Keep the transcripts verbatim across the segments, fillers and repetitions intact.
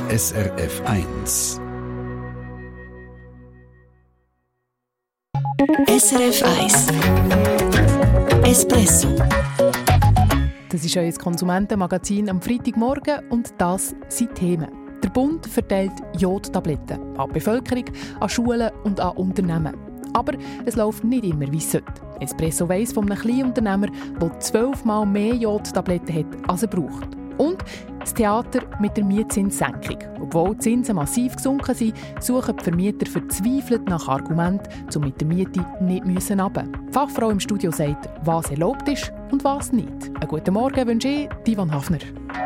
S R F eins. S R F eins Espresso. Das ist euer Konsumentenmagazin am Freitagmorgen und das sind Themen. Der Bund verteilt Jodtabletten an die Bevölkerung, an Schulen und an Unternehmen. Aber es läuft nicht immer, wie es sollte. Espresso weiss von einem Kleinunternehmer, der zwölfmal mehr Jodtabletten hat, als er braucht. Und das Theater mit der Mietzinssenkung. Obwohl die Zinsen massiv gesunken sind, suchen die Vermieter verzweifelt nach Argumenten, um mit der Miete nicht runter. Die Fachfrau im Studio sagt, was erlaubt ist und was nicht. Einen guten Morgen wünsche ich, Divan Hafner.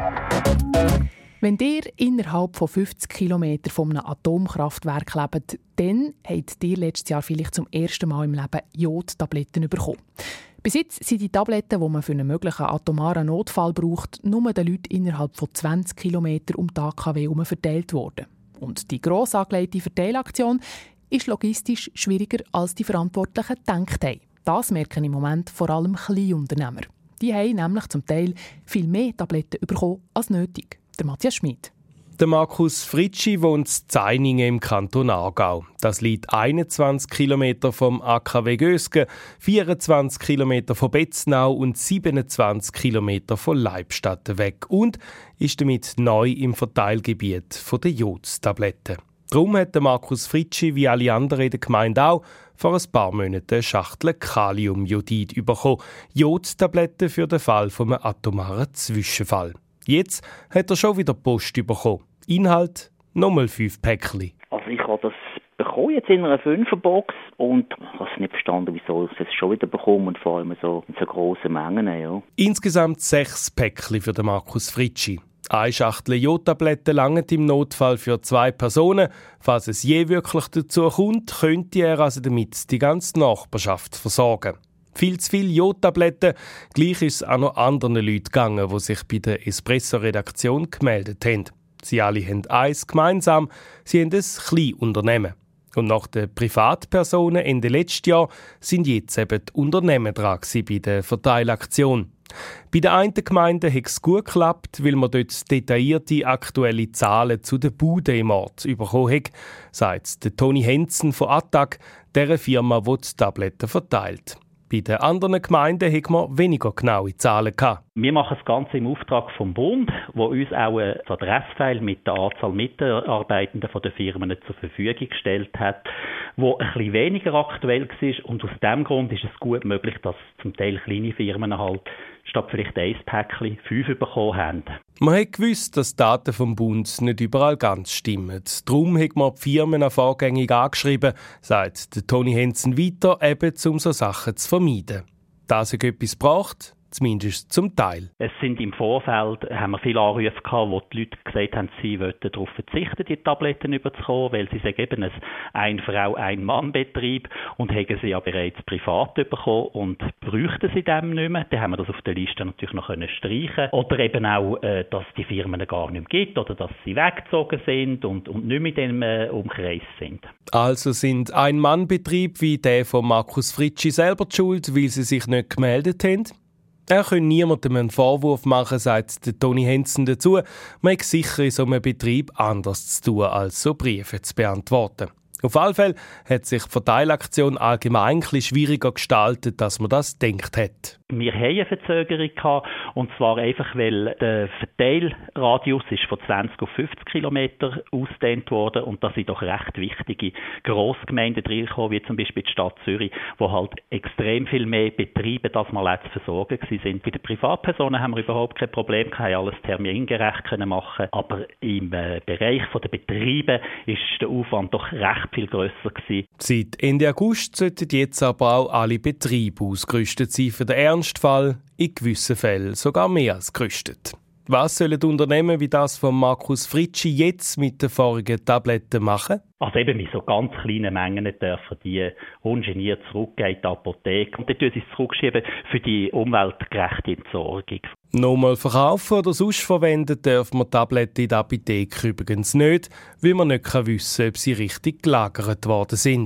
Wenn ihr innerhalb von fünfzig Kilometern von einem Atomkraftwerk lebt, dann habt ihr letztes Jahr vielleicht zum ersten Mal im Leben Jodtabletten bekommen. Bis jetzt sind die Tabletten, die man für einen möglichen atomaren Notfall braucht, nur den Leuten innerhalb von zwanzig Kilometern um die A K W herum verteilt worden. Und die gross angelegte Verteilaktion ist logistisch schwieriger, als die Verantwortlichen gedacht haben. Das merken im Moment vor allem Kleinunternehmer. Die haben nämlich zum Teil viel mehr Tabletten bekommen als nötig. Der Matthias Schmid. Der Markus Fritschi wohnt in Zainingen im Kanton Aargau. Das liegt einundzwanzig Kilometer vom A K W Gösgen, vierundzwanzig Kilometer von Betznau und siebenundzwanzig Kilometer von Leibstadt weg und ist damit neu im Verteilgebiet der Jodtabletten. Darum hat der Markus Fritschi, wie alle anderen in der Gemeinde auch, vor ein paar Monaten eine Schachtel Kaliumjodid bekommen. Jodtabletten für den Fall von einem atomaren Zwischenfall. Jetzt hat er schon wieder Post bekommen. Inhalt nochmal fünf Päckchen. Also ich habe das bekommen jetzt in einer Fünferbox und ich habe es nicht verstanden, wieso ich es schon wieder bekomme und vor allem so in so grossen Mengen. Ja. Insgesamt sechs Päckchen für den Markus Fritschi. Eine Schachtel Jodtabletten langt im Notfall für zwei Personen. Falls es je wirklich dazu kommt, könnte er also damit die ganze Nachbarschaft versorgen. Viel zu viele Jodtabletten. Gleich ist es auch noch anderen Leuten gegangen, die sich bei der Espresso-Redaktion gemeldet haben. Sie alle haben eins gemeinsam, sie haben ein Kleinunternehmen. Und nach den Privatpersonen Ende letztes Jahr sind jetzt eben die Unternehmen dran bei der Verteilaktion. Bei der einen Gemeinde hat es gut geklappt, weil man dort detaillierte aktuelle Zahlen zu den Buden im Ort bekommen hat, sagt der Toni Henzen von Attac, der Firma, die die Tabletten verteilt. Bei den anderen Gemeinden hatten wir weniger genaue Zahlen gehabt. Wir machen das Ganze im Auftrag vom Bund, der uns auch ein Adressfile mit der Anzahl Mitarbeitenden von den Firmen zur Verfügung gestellt hat, wo ein bisschen weniger aktuell war. Und aus diesem Grund ist es gut möglich, dass zum Teil kleine Firmen halt statt vielleicht ein Päckchen fünf bekommen haben. Man hat gewusst, dass die Daten vom Bund nicht überall ganz stimmen. Darum hat man die Firmen vorgängig angeschrieben, sagt der Toni Henzen weiter, eben um so Sachen zu vermeiden. Dass es etwas braucht, zumindest zum Teil. Es sind im Vorfeld, haben wir viele Anrufe gehabt, wo die Leute gesagt haben, sie wollten darauf verzichten, die Tabletten überzukommen, weil sie sagen eben ein Ein-Frau-, Ein-Mann-Betrieb und haben sie ja bereits privat bekommen und bräuchten sie dem nicht mehr. Dann haben wir das auf der Liste natürlich noch streichen. Oder eben auch, dass die Firmen gar nicht mehr gibt oder dass sie weggezogen sind und, und nicht mehr in diesem Umkreis sind. Also sind Ein-Mann-Betriebe wie der von Markus Fritschi selber die Schuld, weil sie sich nicht gemeldet haben? Er könne niemandem einen Vorwurf machen, sagt der Toni Henzen dazu. Man hat sicher in so einem Betrieb anders zu tun, als so Briefe zu beantworten. Auf alle Fälle hat sich die Verteilaktion allgemein ein bisschen schwieriger gestaltet, als man das gedacht hat. Wir hatten eine Verzögerung gehabt, und zwar einfach, weil der Verteilradius ist von zwanzig auf fünfzig Kilometer ausgedehnt worden und da sind doch recht wichtige Grossgemeinden reingekommen, wie zum Beispiel die Stadt Zürich, wo halt extrem viel mehr Betriebe das mal auch zu versorgen sind. Bei den Privatpersonen haben wir überhaupt kein Problem, wir haben alles termingerecht können machen, aber im äh, Bereich der Betriebe ist der Aufwand doch recht viel grösser gewesen. Seit Ende August sollten jetzt aber auch alle Betriebe ausgerüstet sein für den Ernstfall, in gewissen Fällen sogar mehr als gerüstet. Was sollen Unternehmen wie das von Markus Fritschi jetzt mit den vorigen Tabletten machen? Also eben mit so ganz kleinen Mengen dürfen die ungeniert zurückgehen in die Apotheke und dann tun sie es zurückschieben für die umweltgerechte Entsorgung. Nochmal verkaufen oder sonst verwenden dürfen wir Tabletten in der Apotheke übrigens nicht, weil man nicht wissen kann, ob sie richtig gelagert worden sind.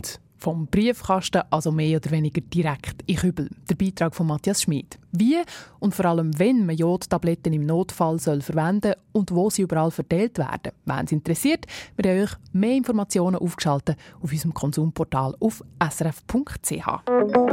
Vom Briefkasten also mehr oder weniger direkt in Kübel. Der Beitrag von Matthias Schmid. Wie und vor allem, wenn man Jodtabletten im Notfall soll verwenden und wo sie überall verteilt werden. Wenn es interessiert, wir haben euch mehr Informationen aufgeschaltet auf unserem Konsumportal auf s r f punkt c h.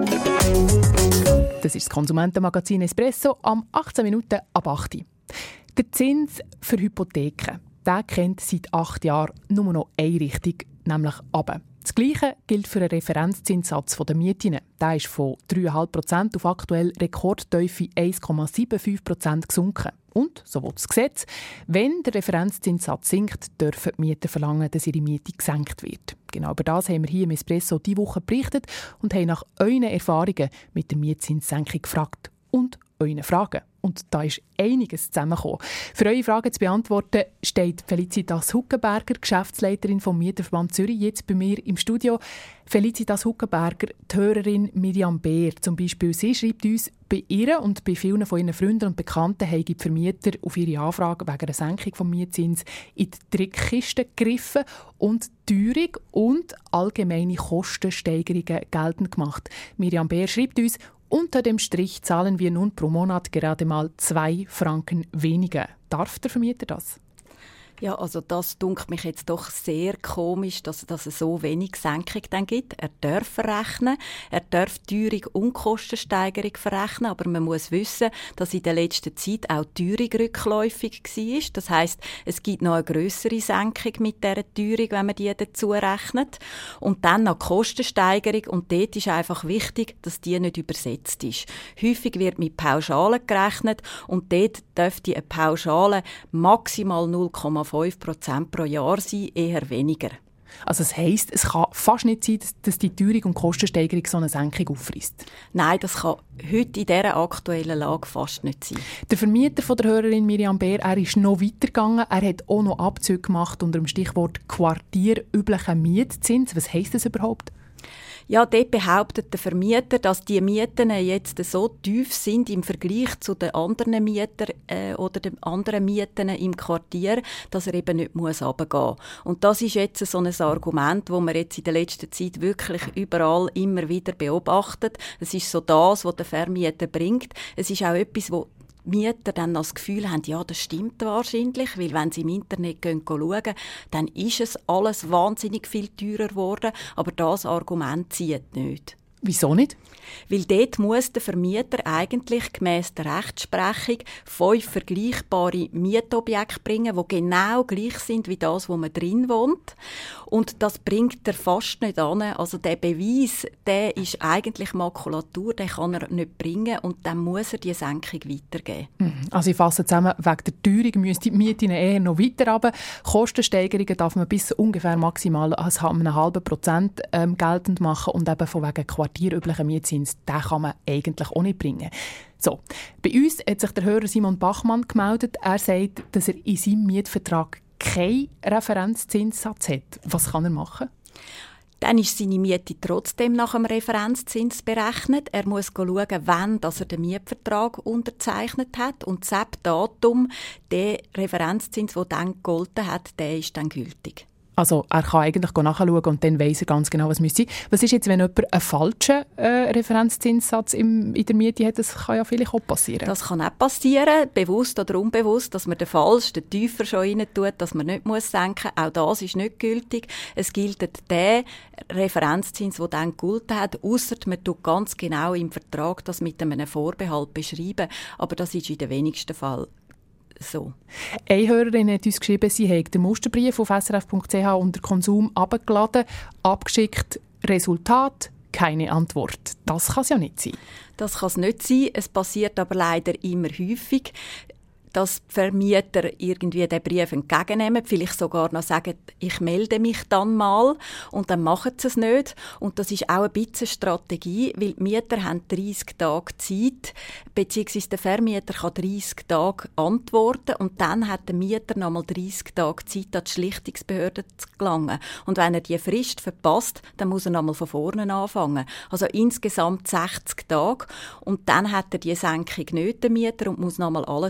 Das ist das Konsumentenmagazin Espresso am achtzehn Minuten ab acht Uhr. Der Zins für Hypotheken, der kennt seit acht Jahren nur noch eine Richtung, nämlich runter. Das Gleiche gilt für den Referenzzinssatz der Mieten. Der ist von drei Komma fünf Prozent auf aktuell rekordtiefe eins Komma fünfundsiebzig Prozent gesunken. Und, so will das Gesetz, wenn der Referenzzinssatz sinkt, dürfen die Mieter verlangen, dass ihre Miete gesenkt wird. Genau über das haben wir hier im Espresso diese Woche berichtet und haben nach euren Erfahrungen mit der Mietzinssenkung gefragt. Und euren Fragen. Und da ist einiges zusammengekommen. Für eure Fragen zu beantworten, steht Felicitas Huckenberger, Geschäftsleiterin vom Mieterverband Zürich, jetzt bei mir im Studio. Felicitas Huckenberger, die Hörerin Miriam Beer zum Beispiel, sie schreibt uns, bei ihr und bei vielen von ihren Freunden und Bekannten haben die Vermieter auf ihre Anfrage wegen einer Senkung des Mietzins in die Trickkiste gegriffen und Teuerung und allgemeine Kostensteigerungen geltend gemacht. Miriam Beer schreibt uns, unter dem Strich zahlen wir nun pro Monat gerade mal zwei Franken weniger. Darf der Vermieter das? Ja, also das dunkelt mich jetzt doch sehr komisch, dass, dass es so wenig Senkung dann gibt. Er darf verrechnen, er darf Teuerung und Kostensteigerung verrechnen, aber man muss wissen, dass in der letzten Zeit auch die Teuerung rückläufig war. Das heisst, es gibt noch eine grössere Senkung mit dieser Teuerung, wenn man die dazu rechnet. Und dann noch die Kostensteigerung und dort ist einfach wichtig, dass die nicht übersetzt ist. Häufig wird mit Pauschalen gerechnet und dort dürfte eine Pauschale maximal null Komma fünf Prozent pro Jahr sein, eher weniger. Also das heisst, es kann fast nicht sein, dass die Teuerung und Kostensteigerung so eine Senkung auffrisst? Nein, das kann heute in dieser aktuellen Lage fast nicht sein. Der Vermieter von der Hörerin Miriam Beer, er ist noch weitergegangen. Er hat auch noch Abzüge gemacht unter dem Stichwort quartierüblicher Mietzins. Was heisst das überhaupt? Ja, dort behauptet der Vermieter, dass die Mieten jetzt so tief sind im Vergleich zu den anderen Mietern äh, oder den anderen Mieten im Quartier, dass er eben nicht muss runtergehen muss. Und das ist jetzt so ein Argument, das man jetzt in der letzten Zeit wirklich überall immer wieder beobachtet. Es ist so das, was der Vermieter bringt. Es ist auch etwas, wo Mieter dann das Gefühl haben, ja, das stimmt wahrscheinlich, weil wenn sie im Internet gehen, schauen, dann ist es alles wahnsinnig viel teurer geworden, aber das Argument zieht nicht. Wieso nicht? Weil dort muss der Vermieter eigentlich gemäss der Rechtsprechung fünf vergleichbare Mietobjekte bringen, die genau gleich sind wie das, wo man drin wohnt. Und das bringt er fast nicht an. Also der Beweis, der ist eigentlich Makulatur, den kann er nicht bringen und dann muss er die Senkung weitergeben. Also ich fasse zusammen, wegen der Teuerung müsste die Miete eher noch weiter runter. Kostensteigerungen darf man bis ungefähr maximal einen halben Prozent ähm, geltend machen und eben von wegen quartierüblichen Mietzins, den kann man eigentlich auch nicht bringen. So, bei uns hat sich der Hörer Simon Bachmann gemeldet. Er sagt, dass er in seinem Mietvertrag keinen Referenzzinssatz hat. Was kann er machen? Dann ist seine Miete trotzdem nach dem Referenzzins berechnet. Er muss schauen, wann er den Mietvertrag unterzeichnet hat. Und das Datum, der Referenzzins, der dann gegolten hat, der ist dann gültig. Also er kann eigentlich nachschauen und dann weiss er ganz genau, was müsste sein. Was ist jetzt, wenn jemand einen falschen äh, Referenzzinssatz im, in der Miete hat? Das kann ja vielleicht auch passieren. Das kann auch passieren, bewusst oder unbewusst, dass man den falschen, den tiefer schon rein tut, dass man nicht muss senken muss. Auch das ist nicht gültig. Es gilt der Referenzzins, der dann gegolten hat, ausser man tut ganz genau im Vertrag das mit einem Vorbehalt beschreiben. Aber das ist in den wenigsten Fällen so. Eine Hörerin hat uns geschrieben, sie habe den Musterbrief auf s r f punkt c h unter Konsum abgeladen, abgeschickt, Resultat, keine Antwort. Das kann es ja nicht sein. Das kann es nicht sein. Es passiert aber leider immer häufig, dass die Vermieter irgendwie den Brief entgegennehmen, vielleicht sogar noch sagen, ich melde mich dann mal und dann machen sie es nicht. Und das ist auch ein bisschen Strategie, weil die Mieter haben dreissig Tage Zeit, beziehungsweise der Vermieter kann dreissig Tage antworten und dann hat der Mieter noch mal dreissig Tage Zeit, an die Schlichtungsbehörde zu gelangen. Und wenn er die Frist verpasst, dann muss er noch mal von vorne anfangen. Also insgesamt sechzig Tage und dann hat er die Senkung nicht, der Mieter, und muss noch mal alles wieder von vorne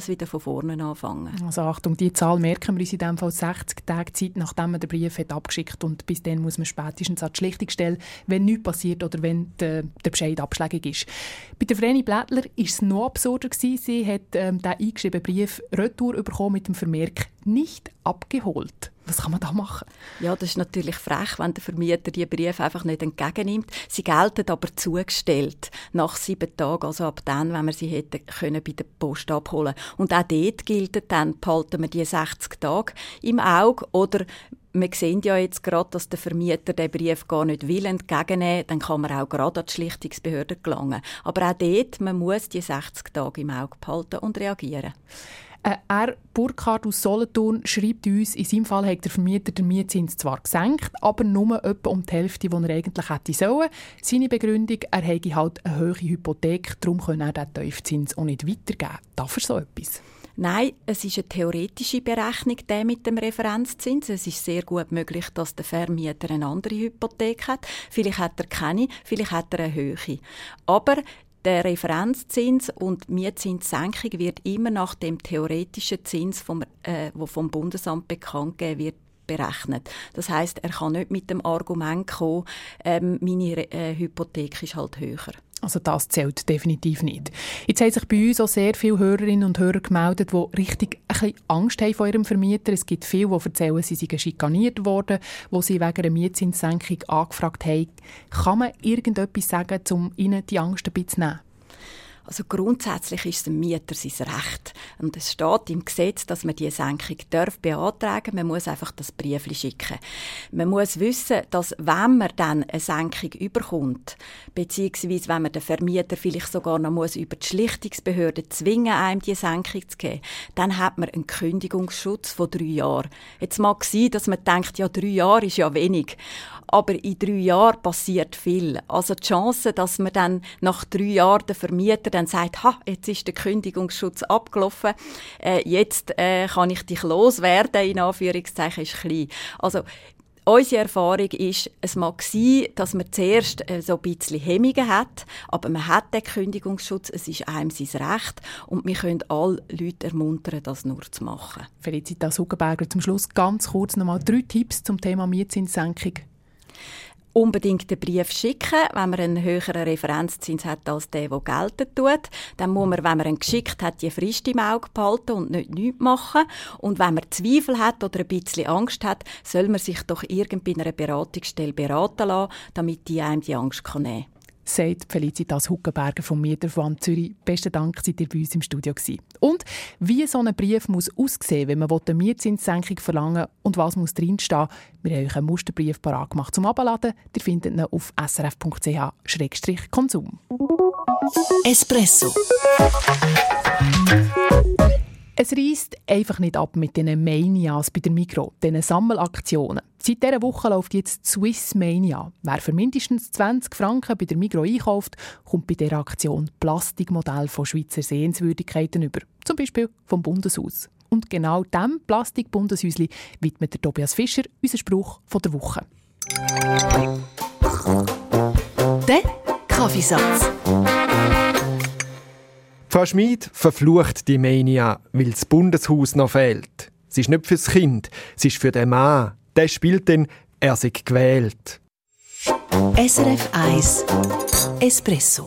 vorne anfangen. Also Achtung, die Zahl merken wir uns in diesem Fall sechzig Tage Zeit, nachdem man den Brief hat abgeschickt und bis dann muss man spätestens an die Schlichtungsstelle, wenn nichts passiert oder wenn der, der Bescheid abschlägig ist. Bei der Vreni Blättler war es noch absurder. Sie hat ähm, den eingeschriebenen Brief retour bekommen mit dem Vermerk «nicht abgeholt». Was kann man da machen? Ja, das ist natürlich frech, wenn der Vermieter die Briefe einfach nicht entgegennimmt. Sie gelten aber zugestellt nach sieben Tagen, also ab dann, wenn man sie hätte können bei der Post abholen. Und auch dort gilt dann, behalten wir die sechzig Tage im Auge oder wir sehen ja jetzt gerade, dass der Vermieter den Brief gar nicht will entgegennehmen, dann kann man auch gerade an die Schlichtungsbehörde gelangen. Aber auch dort, man muss die sechzig Tage im Auge behalten und reagieren. Äh, er, Burkhard aus Solothurn, schreibt uns, in seinem Fall hat der Vermieter den Mietzins zwar gesenkt, aber nur etwa um die Hälfte, die er eigentlich hätte sollen. Seine Begründung, er hätte halt eine hohe Hypothek, darum könne er den Tiefzins auch nicht weitergeben. Darf er so etwas? Nein, es ist eine theoretische Berechnung der mit dem Referenzzins. Es ist sehr gut möglich, dass der Vermieter eine andere Hypothek hat. Vielleicht hat er keine, vielleicht hat er eine Höhe. Aber der Referenzzins und die Mietzinssenkung wird immer nach dem theoretischen Zins, vom, äh, wo vom Bundesamt bekannt gegeben wird, berechnet. Das heisst, er kann nicht mit dem Argument kommen, ähm, meine äh, Hypothek ist halt höher. Also das zählt definitiv nicht. Jetzt haben sich bei uns auch sehr viele Hörerinnen und Hörer gemeldet, die richtig ein bisschen Angst haben vor ihrem Vermieter. Es gibt viele, die erzählen, sie seien schikaniert worden, wo sie wegen einer Mietzinssenkung angefragt haben. Kann man irgendetwas sagen, um ihnen die Angst ein bisschen zu nehmen? Also grundsätzlich ist es dem Mieter sein Recht. Und es steht im Gesetz, dass man diese Senkung darf beantragen. Man muss einfach das Briefli schicken. Man muss wissen, dass wenn man dann eine Senkung überkommt, beziehungsweise wenn man den Vermieter vielleicht sogar noch muss über die Schlichtungsbehörde zwingen, einem diese Senkung zu geben, dann hat man einen Kündigungsschutz von drei Jahren. Jetzt mag es sein, dass man denkt, ja, drei Jahre ist ja wenig. Aber in drei Jahren passiert viel. Also die Chance, dass man dann nach drei Jahren der Vermieter dann sagt, ha, jetzt ist der Kündigungsschutz abgelaufen, äh, jetzt äh, kann ich dich loswerden, in Anführungszeichen, ist klein. Also unsere Erfahrung ist, es mag sein, dass man zuerst äh, so ein bisschen Hemmungen hat, aber man hat den Kündigungsschutz, es ist einem sein Recht und wir können alle Leute ermuntern, das nur zu machen. Felicitas Huggenberger, zum Schluss ganz kurz nochmal drei Tipps zum Thema Mietzinssenkung. Unbedingt den Brief schicken, wenn man einen höheren Referenzzins hat als der, der gelten tut. Dann muss man, wenn man ihn geschickt hat, die Frist im Auge behalten und nicht nichts machen. Und wenn man Zweifel hat oder ein bisschen Angst hat, soll man sich doch irgendeiner Beratungsstelle beraten lassen, damit die einem die Angst nehmen kann. Sagt Felicitas Huggenberger vom Mieterverband Zürich. Besten Dank, seid ihr bei uns im Studio gewesen. Und wie so ein Brief muss aussehen, wenn man eine Mietzinssenkung verlangen will und was muss drinstehen. Wir haben euch einen Musterbrief parat gemacht zum Abladen. Ihr findet ihn auf s r f punkt c h slash konsum. Espresso. Es reisst einfach nicht ab mit diesen Manias bei der Migros, diesen Sammelaktionen. Seit dieser Woche läuft jetzt Swiss Mania. Wer für mindestens zwanzig Franken bei der Migros einkauft, kommt bei dieser Aktion Plastikmodell von Schweizer Sehenswürdigkeiten über. Zum Beispiel vom Bundeshaus. Und genau diesem Plastik-Bundeshäuschen widmet der Tobias Fischer unseren Spruch von der Woche. Der Kaffeesatz. Frau Schmid verflucht die Mania, weil das Bundeshaus noch fehlt. Es ist nicht fürs Kind, es ist für den Mann. Der spielt dann, er sei gewählt. S R F eins Espresso.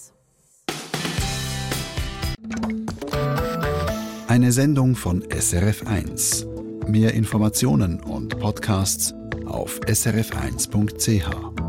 Eine Sendung von S R F eins. Mehr Informationen und Podcasts auf s r f eins punkt c h.